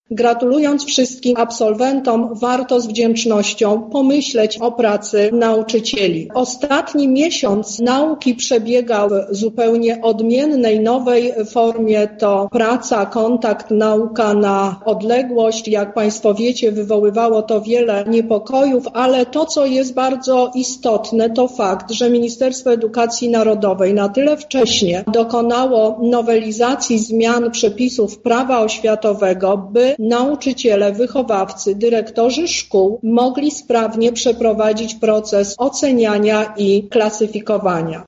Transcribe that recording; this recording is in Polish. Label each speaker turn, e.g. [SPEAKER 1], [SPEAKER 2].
[SPEAKER 1] Gratulując wszystkim absolwentom, warto z wdzięcznością pomyśleć o pracy nauczycieli. Ostatni miesiąc nauki przebiegał w zupełnie odmiennej, nowej formie. To praca, kontakt, nauka na odległość. Jak Państwo wiecie, wywoływało to wiele niepokojów, ale to, co jest bardzo istotne, to fakt, że Ministerstwo Edukacji Narodowej na tyle wcześnie dokonało nowelizacji zmian przepisów prawa oświatowego, by nauczyciele, wychowawcy, dyrektorzy szkół mogli sprawnie przeprowadzić proces oceniania i klasyfikowania.